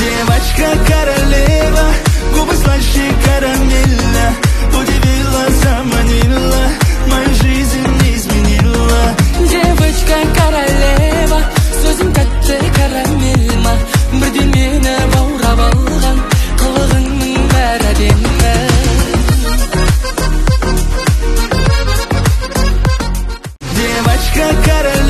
Девочка королева, губы слаще карамельно. Удивила, заманила, мою жизнь изменила. Девочка королева, сөзің тәтті карамельма. Бірден мені баурап алған, қылығыңның бәрі әдемі. Девочка королева.